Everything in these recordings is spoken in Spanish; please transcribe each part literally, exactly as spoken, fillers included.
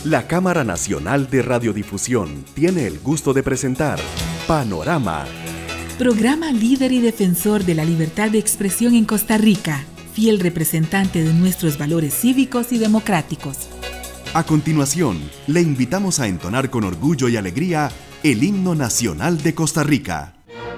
La Cámara Nacional de Radiodifusión tiene el gusto de presentar Panorama. Programa líder y defensor de la libertad de expresión en Costa Rica, fiel representante de nuestros valores cívicos y democráticos. A continuación, le invitamos a entonar con orgullo y alegría el himno nacional de Costa Rica.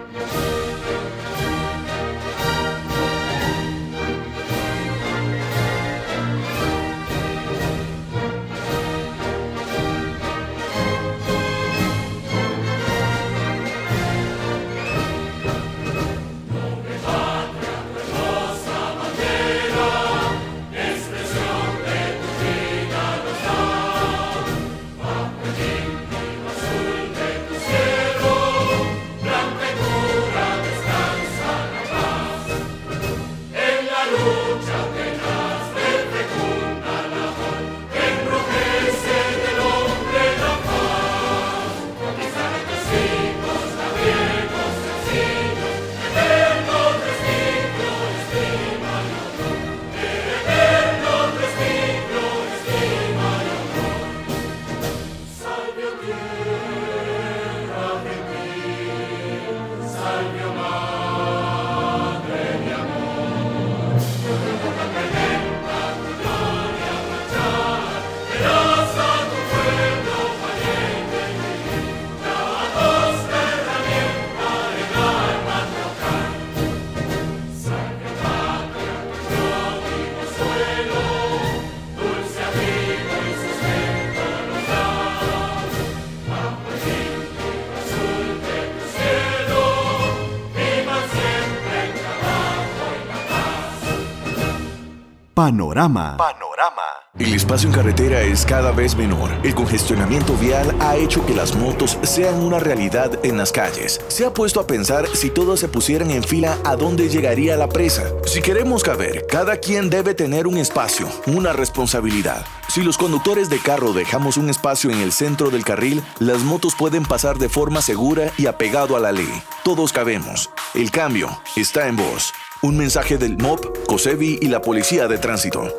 Panorama. Panorama. El espacio en carretera es cada vez menor. El congestionamiento vial ha hecho que las motos sean una realidad en las calles. Se ha puesto a pensar si todos se pusieran en fila a dónde llegaría la presa. Si queremos caber, cada quien debe tener un espacio, una responsabilidad. Si los conductores de carro dejamos un espacio en el centro del carril, las motos pueden pasar de forma segura y apegado a la ley. Todos cabemos. El cambio está en vos. Un mensaje del M O P, COSEBI y la Policía de Tránsito.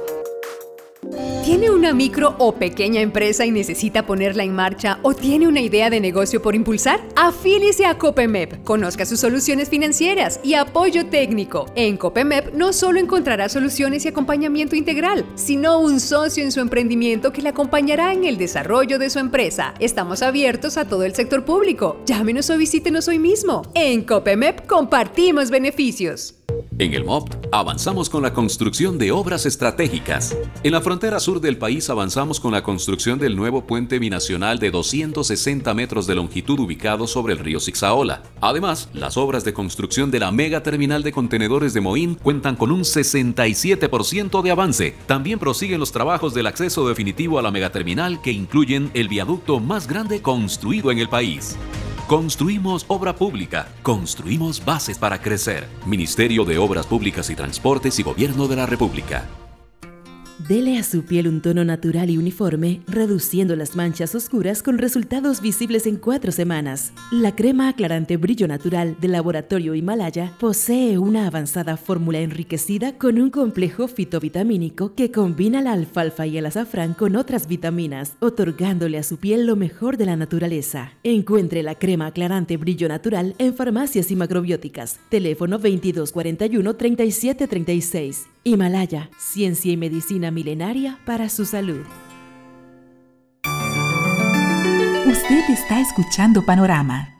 ¿Tiene una micro o pequeña empresa y necesita ponerla en marcha o tiene una idea de negocio por impulsar? Afíliese a Copemep, conozca sus soluciones financieras y apoyo técnico. En Copemep no solo encontrará soluciones y acompañamiento integral, sino un socio en su emprendimiento que le acompañará en el desarrollo de su empresa. Estamos abiertos a todo el sector público. Llámenos o visítenos hoy mismo. En Copemep compartimos beneficios. En el M O P avanzamos con la construcción de obras estratégicas. En la frontera sur del país avanzamos con la construcción del nuevo puente binacional de doscientos sesenta metros de longitud ubicado sobre el río Zixaola. Además, las obras de construcción de la mega terminal de contenedores de Moín cuentan con un sesenta y siete por ciento de avance. También prosiguen los trabajos del acceso definitivo a la megaterminal que incluyen el viaducto más grande construido en el país. Construimos obra pública, construimos bases para crecer. Ministerio de Obras Públicas y Transportes y Gobierno de la República. Dele a su piel un tono natural y uniforme, reduciendo las manchas oscuras con resultados visibles en cuatro semanas. La crema aclarante Brillo Natural del Laboratorio Himalaya posee una avanzada fórmula enriquecida con un complejo fitovitamínico que combina la alfalfa y el azafrán con otras vitaminas, otorgándole a su piel lo mejor de la naturaleza. Encuentre la crema aclarante Brillo Natural en farmacias y macrobióticas. Teléfono veintidós cuarenta y uno, treinta y siete treinta y seis. Himalaya, ciencia y medicina milenaria para su salud. Usted está escuchando Panorama.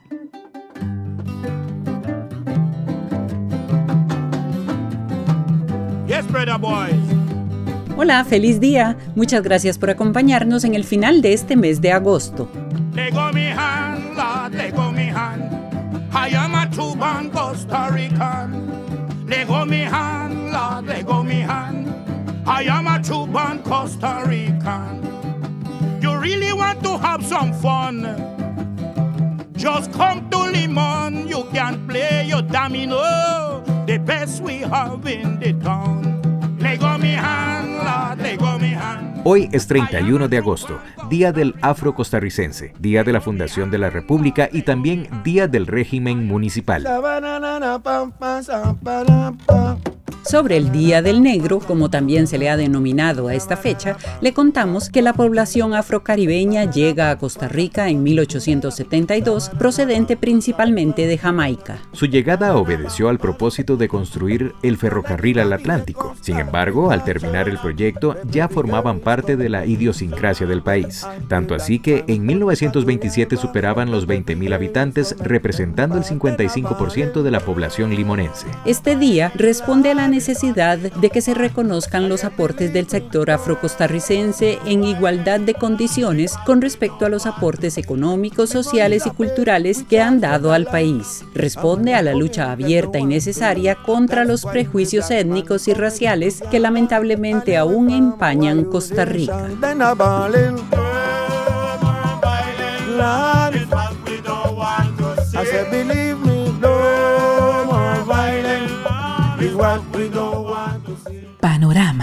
Yes, brother boys. Hola, feliz día. Muchas gracias por acompañarnos en el final de este mes de agosto. Lego mi hand, Lord, lego mi hand. I am a true born Costa Rican. Lego mi hand, Lord, lego mi hand. I am a true born Costa Rican. You really want to have some fun? Just come to Limon. You can play your domino, the best we have in the town. Lego mi hand, Lord, lego mi hand. Hoy es treinta y uno de agosto, Día del Afro-Costarricense, Día de la Fundación de la República y también Día del Régimen Municipal. Sobre el Día del Negro, como también se le ha denominado a esta fecha, le contamos que la población afrocaribeña llega a Costa Rica en mil ochocientos setenta y dos, procedente principalmente de Jamaica. Su llegada obedeció al propósito de construir el ferrocarril al Atlántico. Sin embargo, al terminar el proyecto, ya formaban parte de la idiosincrasia del país. Tanto así que en mil novecientos veintisiete superaban los veinte mil habitantes, representando el cincuenta y cinco por ciento de la población limonense. Este día responde a la necesidad de que se reconozcan los aportes del sector afrocostarricense en igualdad de condiciones con respecto a los aportes económicos, sociales y culturales que han dado al país. Responde a la lucha abierta y necesaria contra los prejuicios étnicos y raciales que lamentablemente aún empañan Costa Rica. Panorama.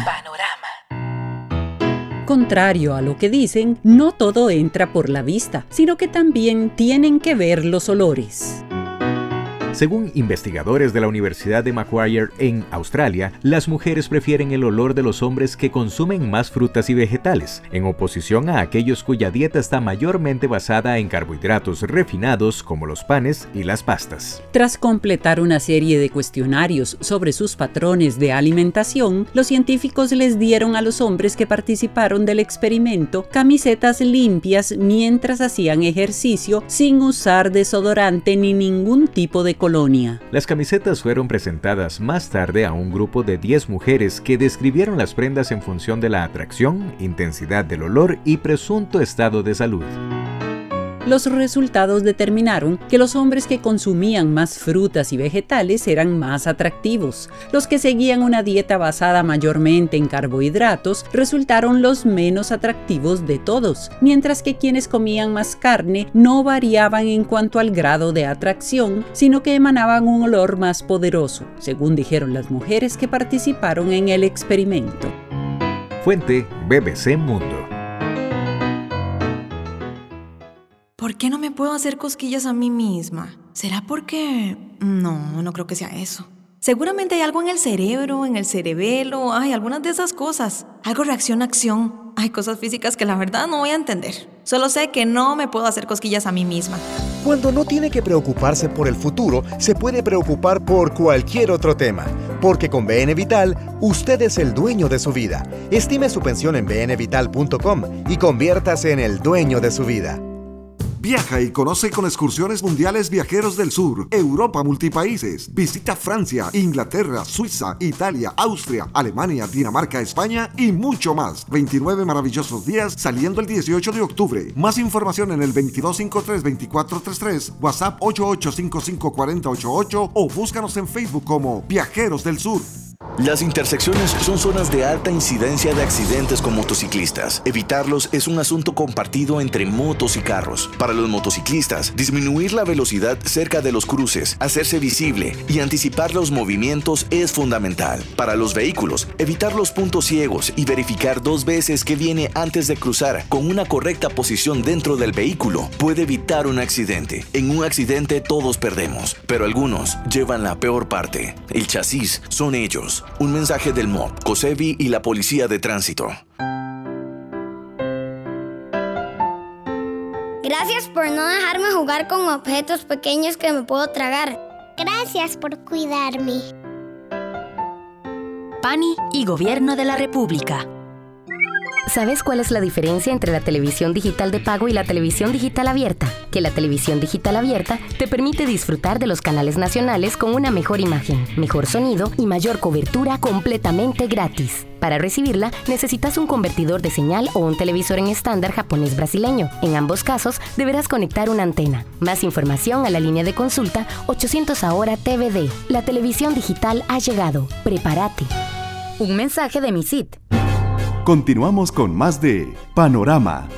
Contrario a lo que dicen, no todo entra por la vista, sino que también tienen que ver los olores. Según investigadores de la Universidad de Macquarie en Australia, las mujeres prefieren el olor de los hombres que consumen más frutas y vegetales, en oposición a aquellos cuya dieta está mayormente basada en carbohidratos refinados como los panes y las pastas. Tras completar una serie de cuestionarios sobre sus patrones de alimentación, los científicos les dieron a los hombres que participaron del experimento camisetas limpias mientras hacían ejercicio sin usar desodorante ni ningún tipo de colonia. Las camisetas fueron presentadas más tarde a un grupo de diez mujeres que describieron las prendas en función de la atracción, intensidad del olor y presunto estado de salud. Los resultados determinaron que los hombres que consumían más frutas y vegetales eran más atractivos. Los que seguían una dieta basada mayormente en carbohidratos resultaron los menos atractivos de todos, mientras que quienes comían más carne no variaban en cuanto al grado de atracción, sino que emanaban un olor más poderoso, según dijeron las mujeres que participaron en el experimento. Fuente B B C Mundo. ¿Por qué no me puedo hacer cosquillas a mí misma? ¿Será porque...? No, no creo que sea eso. Seguramente hay algo en el cerebro, en el cerebelo, hay algunas de esas cosas. Algo reacción-acción. Hay cosas físicas que la verdad no voy a entender. Solo sé que no me puedo hacer cosquillas a mí misma. Cuando no tiene que preocuparse por el futuro, se puede preocupar por cualquier otro tema. Porque con B N Vital, usted es el dueño de su vida. Estime su pensión en b n vital punto com y conviértase en el dueño de su vida. Viaja y conoce con Excursiones Mundiales Viajeros del Sur, Europa Multipaíses. Visita Francia, Inglaterra, Suiza, Italia, Austria, Alemania, Dinamarca, España y mucho más. veintinueve maravillosos días saliendo el dieciocho de octubre. Más información en el veintidós cincuenta y tres veinticuatro treinta y tres, WhatsApp ocho ocho cinco cinco cuatro cero ocho ocho o búscanos en Facebook como Viajeros del Sur. Las intersecciones son zonas de alta incidencia de accidentes con motociclistas. Evitarlos es un asunto compartido entre motos y carros. Para los motociclistas, disminuir la velocidad cerca de los cruces, hacerse visible y anticipar los movimientos es fundamental. Para los vehículos, evitar los puntos ciegos y verificar dos veces que viene antes de cruzar con una correcta posición dentro del vehículo puede evitar un accidente. En un accidente todos perdemos, pero algunos llevan la peor parte. El chasis son ellos. Un mensaje del M O P, COSEBI y la Policía de Tránsito. Gracias por no dejarme jugar con objetos pequeños que me puedo tragar. Gracias por cuidarme. PANI y Gobierno de la República. ¿Sabes cuál es la diferencia entre la televisión digital de pago y la televisión digital abierta? Que la televisión digital abierta te permite disfrutar de los canales nacionales con una mejor imagen, mejor sonido y mayor cobertura completamente gratis. Para recibirla, necesitas un convertidor de señal o un televisor en estándar japonés brasileño. En ambos casos, deberás conectar una antena. Más información a la línea de consulta ochocientos ahora T V D. La televisión digital ha llegado. Prepárate. Un mensaje de MISIT. Continuamos con más de Panorama.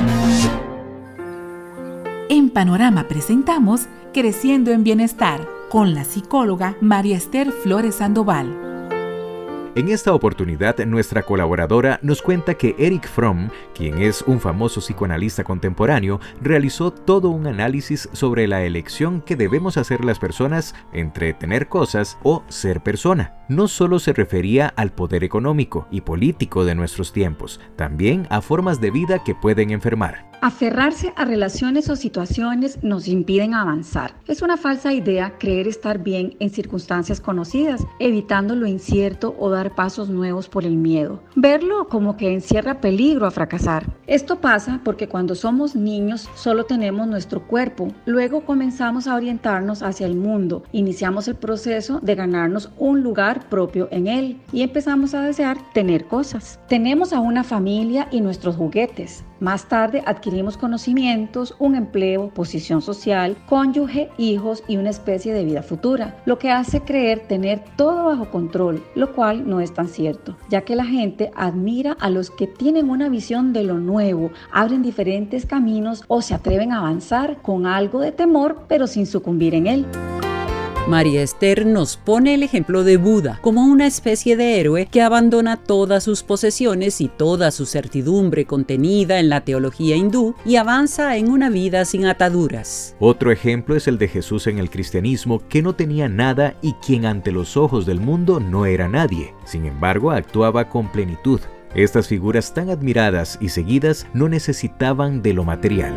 En Panorama presentamos Creciendo en Bienestar con la psicóloga María Esther Flores Sandoval. En esta oportunidad, nuestra colaboradora nos cuenta que Erich Fromm, quien es un famoso psicoanalista contemporáneo, realizó todo un análisis sobre la elección que debemos hacer las personas entre tener cosas o ser persona. No solo se refería al poder económico y político de nuestros tiempos, también a formas de vida que pueden enfermar. Aferrarse a relaciones o situaciones nos impiden avanzar. Es una falsa idea creer estar bien en circunstancias conocidas, evitando lo incierto o dar pasos nuevos por el miedo. Verlo como que encierra peligro a fracasar. Esto pasa porque cuando somos niños solo tenemos nuestro cuerpo. Luego comenzamos a orientarnos hacia el mundo. Iniciamos el proceso de ganarnos un lugar propio en él y empezamos a desear tener cosas. Tenemos a una familia y nuestros juguetes. Más tarde adquirimos conocimientos, un empleo, posición social, cónyuge, hijos y una especie de vida futura, lo que hace creer tener todo bajo control, lo cual no es tan cierto, ya que la gente admira a los que tienen una visión de lo nuevo, abren diferentes caminos o se atreven a avanzar con algo de temor, pero sin sucumbir en él. María Esther nos pone el ejemplo de Buda como una especie de héroe que abandona todas sus posesiones y toda su certidumbre contenida en la teología hindú y avanza en una vida sin ataduras. Otro ejemplo es el de Jesús en el cristianismo, que no tenía nada y quien ante los ojos del mundo no era nadie. Sin embargo, actuaba con plenitud. Estas figuras tan admiradas y seguidas no necesitaban de lo material.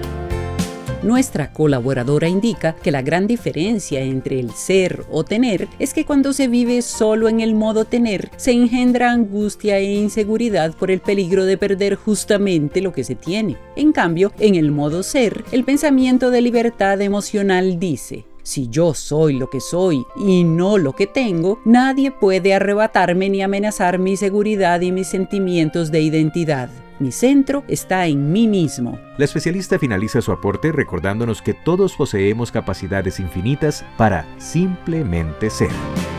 Nuestra colaboradora indica que la gran diferencia entre el ser o tener es que cuando se vive solo en el modo tener, se engendra angustia e inseguridad por el peligro de perder justamente lo que se tiene. En cambio, en el modo ser, el pensamiento de libertad emocional dice: si yo soy lo que soy y no lo que tengo, nadie puede arrebatarme ni amenazar mi seguridad y mis sentimientos de identidad. Mi centro está en mí mismo. La especialista finaliza su aporte recordándonos que todos poseemos capacidades infinitas para simplemente ser.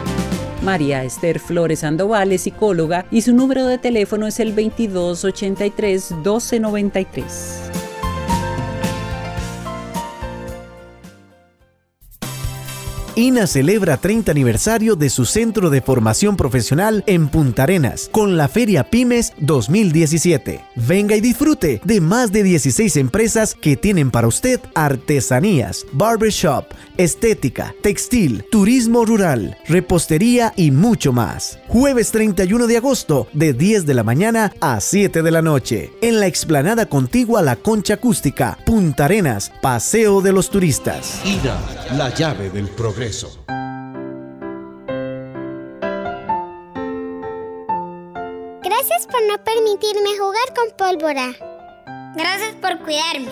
María Esther Flores Sandoval es psicóloga y su número de teléfono es el veintidós ochenta y tres doce noventa y tres. I N A celebra treinta aniversario de su centro de formación profesional en Punta Arenas con la Feria Pymes dos mil diecisiete. Venga y disfrute de más de dieciséis empresas que tienen para usted artesanías, barbershop, estética, textil, turismo rural, repostería y mucho más. Jueves treinta y uno de agosto de diez de la mañana a siete de la noche en la explanada contigua a la Concha Acústica, Punta Arenas, Paseo de los Turistas. I N A, la llave del progreso. Gracias por no permitirme jugar con pólvora. Gracias por cuidarme.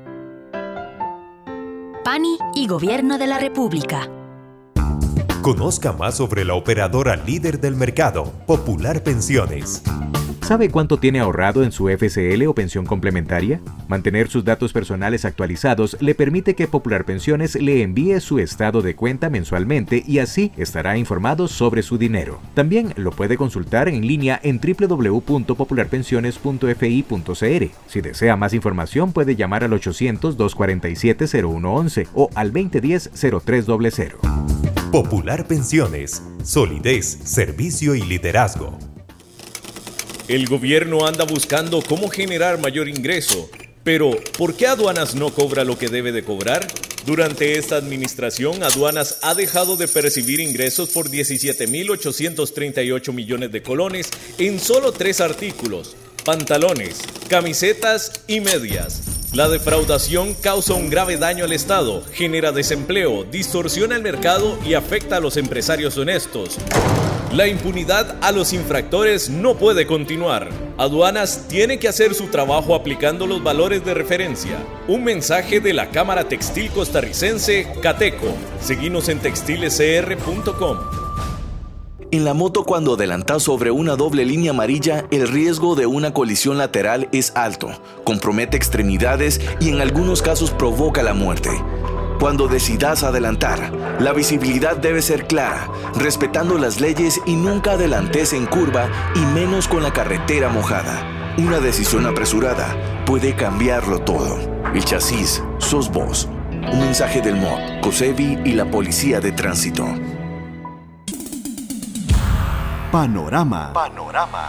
PANI y Gobierno de la República. Conozca más sobre la operadora líder del mercado, Popular Pensiones. ¿Sabe cuánto tiene ahorrado en su F S L o pensión complementaria? Mantener sus datos personales actualizados le permite que Popular Pensiones le envíe su estado de cuenta mensualmente y así estará informado sobre su dinero. También lo puede consultar en línea en doble u doble u doble u punto popular pensiones punto f i punto c r. Si desea más información puede llamar al ochocientos, doscientos cuarenta y siete, cero uno once o al veinte diez, cero tres cero cero. Popular Pensiones, solidez, servicio y liderazgo. El gobierno anda buscando cómo generar mayor ingreso, pero ¿por qué Aduanas no cobra lo que debe de cobrar? Durante esta administración, Aduanas ha dejado de percibir ingresos por diecisiete mil ochocientos treinta y ocho millones de colones en solo tres artículos: pantalones, camisetas y medias. La defraudación causa un grave daño al Estado, genera desempleo, distorsiona el mercado y afecta a los empresarios honestos. La impunidad a los infractores no puede continuar. Aduanas tiene que hacer su trabajo aplicando los valores de referencia. Un mensaje de la Cámara Textil Costarricense, Cateco. Seguinos en textiles c r punto com. En la moto, cuando adelantas sobre una doble línea amarilla, el riesgo de una colisión lateral es alto, compromete extremidades y en algunos casos provoca la muerte. Cuando decidas adelantar, la visibilidad debe ser clara, respetando las leyes y nunca adelantes en curva y menos con la carretera mojada. Una decisión apresurada puede cambiarlo todo. El chasis sos vos. Un mensaje del M O B, COSEBI y la Policía de Tránsito. Panorama. Panorama.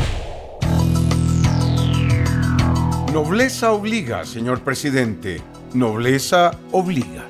Nobleza obliga, señor presidente. Nobleza obliga.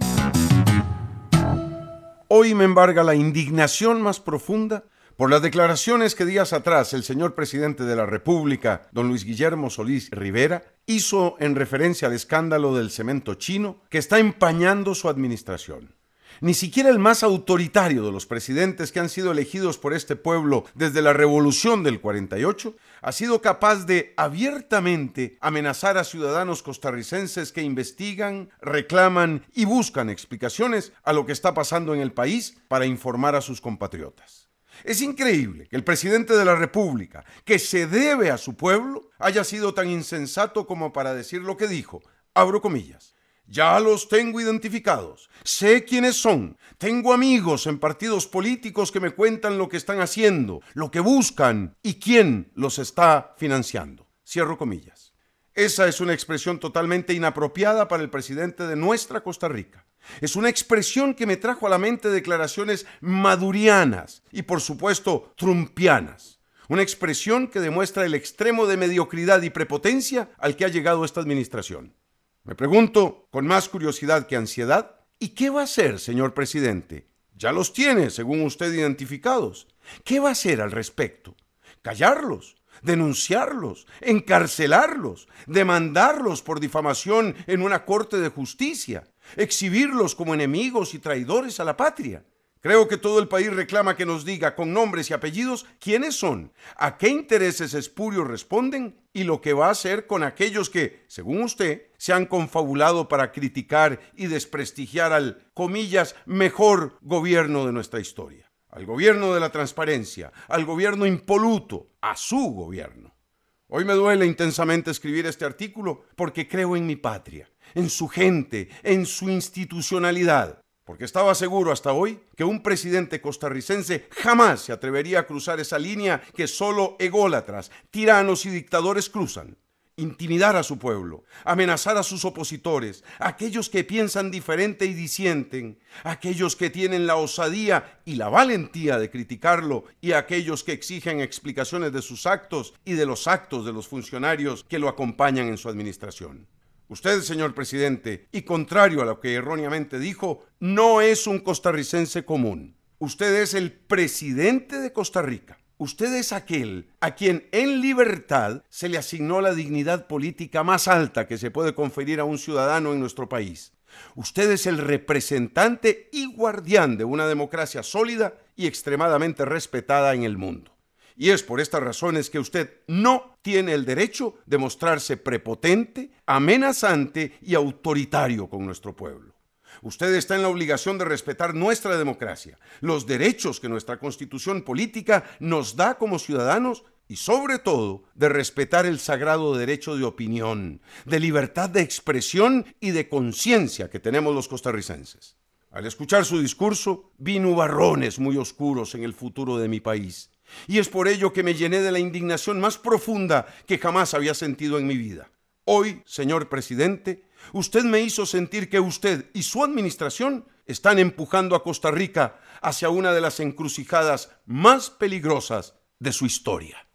Hoy me embarga la indignación más profunda por las declaraciones que días atrás el señor presidente de la República, don Luis Guillermo Solís Rivera, hizo en referencia al escándalo del cemento chino que está empañando su administración. Ni siquiera el más autoritario de los presidentes que han sido elegidos por este pueblo desde la Revolución del cuarenta y ocho ha sido capaz de abiertamente amenazar a ciudadanos costarricenses que investigan, reclaman y buscan explicaciones a lo que está pasando en el país para informar a sus compatriotas. Es increíble que el presidente de la República, que se debe a su pueblo, haya sido tan insensato como para decir lo que dijo, abro comillas: ya los tengo identificados, sé quiénes son, tengo amigos en partidos políticos que me cuentan lo que están haciendo, lo que buscan y quién los está financiando. Cierro comillas. Esa es una expresión totalmente inapropiada para el presidente de nuestra Costa Rica. Es una expresión que me trajo a la mente declaraciones madurianas y, por supuesto, trumpianas. Una expresión que demuestra el extremo de mediocridad y prepotencia al que ha llegado esta administración. Me pregunto, con más curiosidad que ansiedad, ¿y qué va a hacer, señor presidente? Ya los tiene, según usted, identificados. ¿Qué va a hacer al respecto? ¿Callarlos? ¿Denunciarlos? ¿Encarcelarlos? ¿Demandarlos por difamación en una corte de justicia? ¿Exhibirlos como enemigos y traidores a la patria? Creo que todo el país reclama que nos diga con nombres y apellidos quiénes son, a qué intereses espurios responden y lo que va a hacer con aquellos que, según usted, se han confabulado para criticar y desprestigiar al, comillas, mejor gobierno de nuestra historia. Al gobierno de la transparencia, al gobierno impoluto, a su gobierno. Hoy me duele intensamente escribir este artículo porque creo en mi patria, en su gente, en su institucionalidad. Porque estaba seguro hasta hoy que un presidente costarricense jamás se atrevería a cruzar esa línea que solo ególatras, tiranos y dictadores cruzan. Intimidar a su pueblo, amenazar a sus opositores, a aquellos que piensan diferente y disienten, a aquellos que tienen la osadía y la valentía de criticarlo y a aquellos que exigen explicaciones de sus actos y de los actos de los funcionarios que lo acompañan en su administración. Usted, señor presidente, y contrario a lo que erróneamente dijo, no es un costarricense común. Usted es el presidente de Costa Rica. Usted es aquel a quien en libertad se le asignó la dignidad política más alta que se puede conferir a un ciudadano en nuestro país. Usted es el representante y guardián de una democracia sólida y extremadamente respetada en el mundo. Y es por estas razones que usted no tiene el derecho de mostrarse prepotente, amenazante y autoritario con nuestro pueblo. Usted está en la obligación de respetar nuestra democracia, los derechos que nuestra constitución política nos da como ciudadanos y sobre todo de respetar el sagrado derecho de opinión, de libertad de expresión y de conciencia que tenemos los costarricenses. Al escuchar su discurso, vi nubarrones muy oscuros en el futuro de mi país. Y es por ello que me llené de la indignación más profunda que jamás había sentido en mi vida. Hoy, señor presidente, usted me hizo sentir que usted y su administración están empujando a Costa Rica hacia una de las encrucijadas más peligrosas de su historia.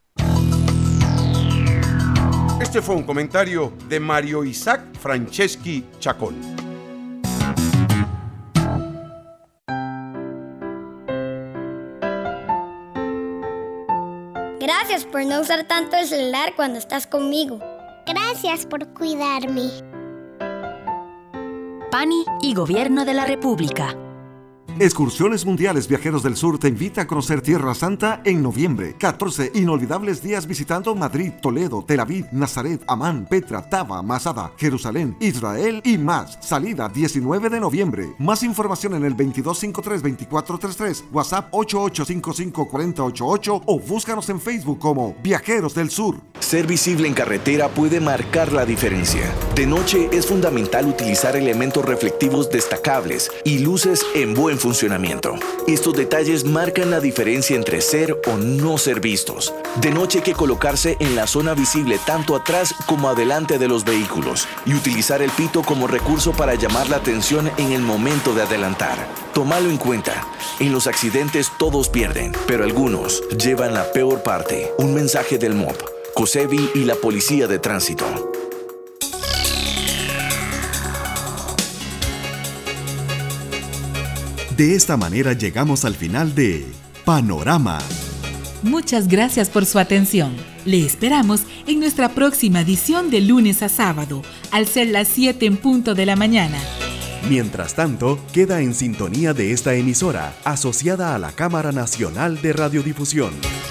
Este fue un comentario de Mario Isaac Franceschi Chacón. Gracias por no usar tanto el celular cuando estás conmigo. Gracias por cuidarme. P A N I y Gobierno de la República. Excursiones Mundiales Viajeros del Sur te invita a conocer Tierra Santa en noviembre. catorce inolvidables días visitando Madrid, Toledo, Tel Aviv, Nazaret, Amán, Petra, Taba, Masada, Jerusalén, Israel y más. Salida diecinueve de noviembre. Más información en el veintidós cincuenta y tres veinticuatro treinta y tres, WhatsApp ocho ocho cinco cinco cuatro cero ocho ocho o búscanos en Facebook como Viajeros del Sur. Ser visible en carretera puede marcar la diferencia. De noche es fundamental utilizar elementos reflectivos destacables y luces en buen funcionamiento. funcionamiento. Estos detalles marcan la diferencia entre ser o no ser vistos. De noche hay que colocarse en la zona visible tanto atrás como adelante de los vehículos y utilizar el pito como recurso para llamar la atención en el momento de adelantar. Tómalo en cuenta. En los accidentes todos pierden, pero algunos llevan la peor parte. Un mensaje del M O P, COSEBI y la Policía de Tránsito. De esta manera llegamos al final de Panorama. Muchas gracias por su atención. Le esperamos en nuestra próxima edición de lunes a sábado, al ser las siete en punto de la mañana. Mientras tanto, queda en sintonía de esta emisora, asociada a la Cámara Nacional de Radiodifusión.